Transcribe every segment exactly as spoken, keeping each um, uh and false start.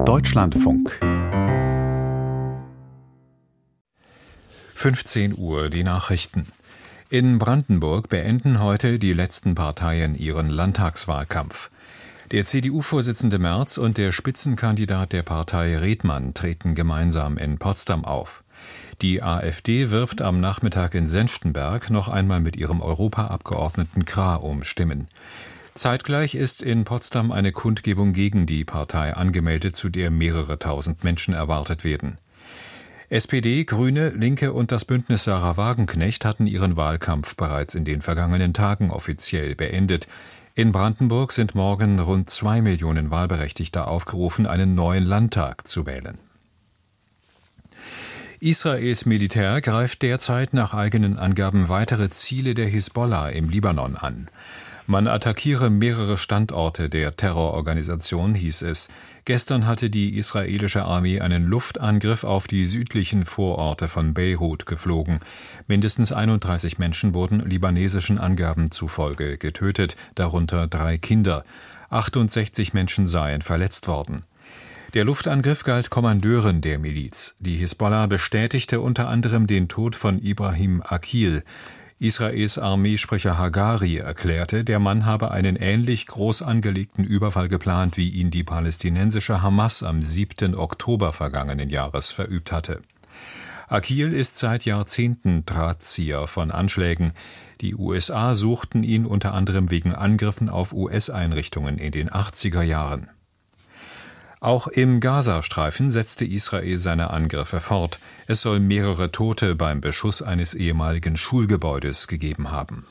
Deutschlandfunk. fünfzehn Uhr, die Nachrichten. In Brandenburg beenden heute die letzten Parteien ihren Landtagswahlkampf. Der C D U-Vorsitzende Merz und der Spitzenkandidat der Partei Redmann treten gemeinsam in Potsdam auf. Die AfD wirbt am Nachmittag in Senftenberg noch einmal mit ihrem Europaabgeordneten Krah um Stimmen. Zeitgleich ist in Potsdam eine Kundgebung gegen die Partei angemeldet, zu der mehrere tausend Menschen erwartet werden. S P D, Grüne, Linke und das Bündnis Sarah Wagenknecht hatten ihren Wahlkampf bereits in den vergangenen Tagen offiziell beendet. In Brandenburg sind morgen rund zwei Millionen Wahlberechtigte aufgerufen, einen neuen Landtag zu wählen. Israels Militär greift derzeit nach eigenen Angaben weitere Ziele der Hisbollah im Libanon an. Man attackiere mehrere Standorte der Terrororganisation, hieß es. Gestern hatte die israelische Armee einen Luftangriff auf die südlichen Vororte von Beirut geflogen. Mindestens einunddreißig Menschen wurden libanesischen Angaben zufolge getötet, darunter drei Kinder. achtundsechzig Menschen seien verletzt worden. Der Luftangriff galt Kommandeuren der Miliz. Die Hisbollah bestätigte unter anderem den Tod von Ibrahim Akil. Israels Armeesprecher Hagari erklärte, der Mann habe einen ähnlich groß angelegten Überfall geplant, wie ihn die palästinensische Hamas am siebten Oktober vergangenen Jahres verübt hatte. Akil ist seit Jahrzehnten Drahtzieher von Anschlägen. Die U S A suchten ihn unter anderem wegen Angriffen auf U S-Einrichtungen in den achtziger Jahren. Auch im Gazastreifen setzte Israel seine Angriffe fort. Es soll mehrere Tote beim Beschuss eines ehemaligen Schulgebäudes gegeben haben.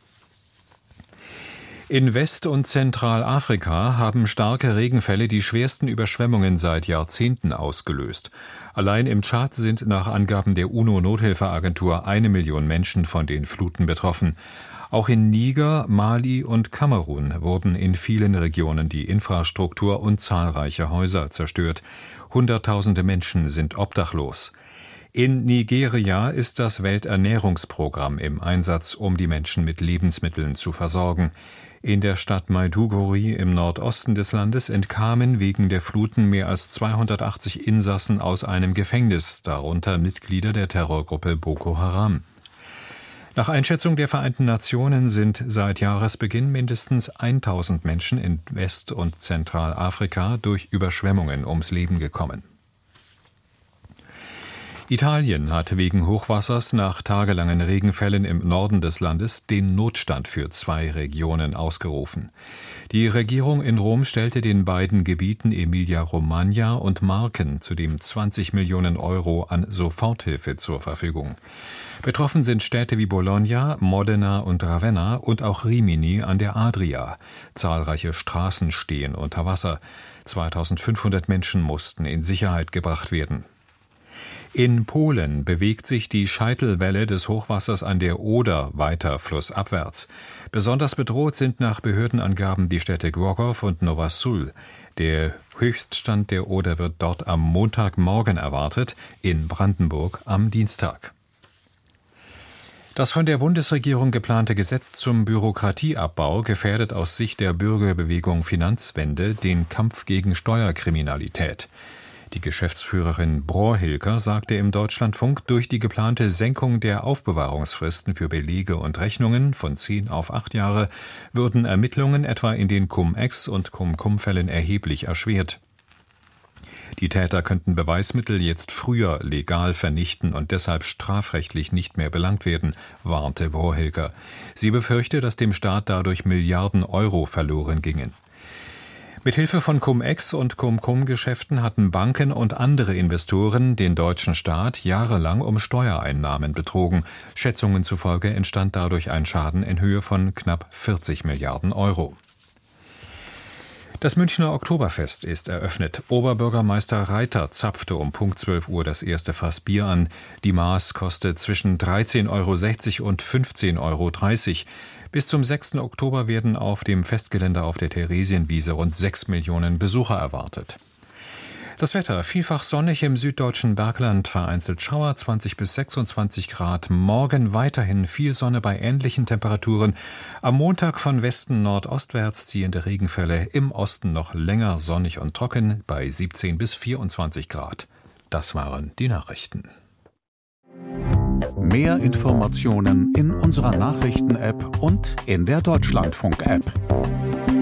In West- und Zentralafrika haben starke Regenfälle die schwersten Überschwemmungen seit Jahrzehnten ausgelöst. Allein im Tschad sind nach Angaben der UNO-Nothilfeagentur eine Million Menschen von den Fluten betroffen. Auch in Niger, Mali und Kamerun wurden in vielen Regionen die Infrastruktur und zahlreiche Häuser zerstört. Hunderttausende Menschen sind obdachlos. In Nigeria ist das Welternährungsprogramm im Einsatz, um die Menschen mit Lebensmitteln zu versorgen. In der Stadt Maiduguri im Nordosten des Landes entkamen wegen der Fluten mehr als zweihundertachtzig Insassen aus einem Gefängnis, darunter Mitglieder der Terrorgruppe Boko Haram. Nach Einschätzung der Vereinten Nationen sind seit Jahresbeginn mindestens tausend Menschen in West- und Zentralafrika durch Überschwemmungen ums Leben gekommen. Italien hat wegen Hochwassers nach tagelangen Regenfällen im Norden des Landes den Notstand für zwei Regionen ausgerufen. Die Regierung in Rom stellte den beiden Gebieten Emilia-Romagna und Marken zudem zwanzig Millionen Euro an Soforthilfe zur Verfügung. Betroffen sind Städte wie Bologna, Modena und Ravenna und auch Rimini an der Adria. Zahlreiche Straßen stehen unter Wasser. zweitausendfünfhundert Menschen mussten in Sicherheit gebracht werden. In Polen bewegt sich die Scheitelwelle des Hochwassers an der Oder weiter flussabwärts. Besonders bedroht sind nach Behördenangaben die Städte Głogów und Nowa Sól. Der Höchststand der Oder wird dort am Montagmorgen erwartet, in Brandenburg am Dienstag. Das von der Bundesregierung geplante Gesetz zum Bürokratieabbau gefährdet aus Sicht der Bürgerbewegung Finanzwende den Kampf gegen Steuerkriminalität. Die Geschäftsführerin Brohilker sagte im Deutschlandfunk, durch die geplante Senkung der Aufbewahrungsfristen für Belege und Rechnungen von zehn auf acht Jahre würden Ermittlungen etwa in den Cum-Ex- und Cum-Cum-Fällen erheblich erschwert. Die Täter könnten Beweismittel jetzt früher legal vernichten und deshalb strafrechtlich nicht mehr belangt werden, warnte Brohilker. Sie befürchte, dass dem Staat dadurch Milliarden Euro verloren gingen. Mithilfe von Cum-Ex- und Cum-Cum-Geschäften hatten Banken und andere Investoren den deutschen Staat jahrelang um Steuereinnahmen betrogen. Schätzungen zufolge entstand dadurch ein Schaden in Höhe von knapp vierzig Milliarden Euro. Das Münchner Oktoberfest ist eröffnet. Oberbürgermeister Reiter zapfte um Punkt zwölf Uhr das erste Fass Bier an. Die Maß kostet zwischen dreizehn Euro sechzig und fünfzehn Euro dreißig. Bis zum sechsten Oktober werden auf dem Festgelände auf der Theresienwiese rund sechs Millionen Besucher erwartet. Das Wetter vielfach sonnig im süddeutschen Bergland, vereinzelt Schauer, zwanzig bis sechsundzwanzig Grad. Morgen weiterhin viel Sonne bei ähnlichen Temperaturen. Am Montag von Westen nordostwärts ziehende Regenfälle, im Osten noch länger sonnig und trocken bei siebzehn bis vierundzwanzig Grad. Das waren die Nachrichten. Mehr Informationen in unserer Nachrichten-App und in der Deutschlandfunk-App.